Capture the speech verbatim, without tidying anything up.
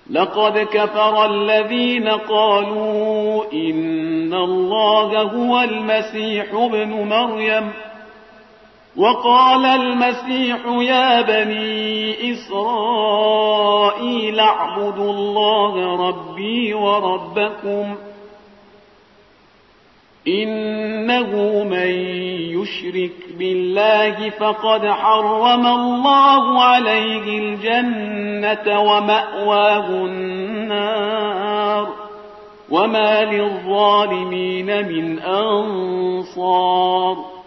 لقد كفر الذين قالوا إن الله هو المسيح ابن مريم وقال المسيح يا بني إسرائيل اعبدوا الله ربي وربكم إنه من يشرك بالله فقد حرم الله عليه الجنة ومأواه النار وما للظالمين من أنصار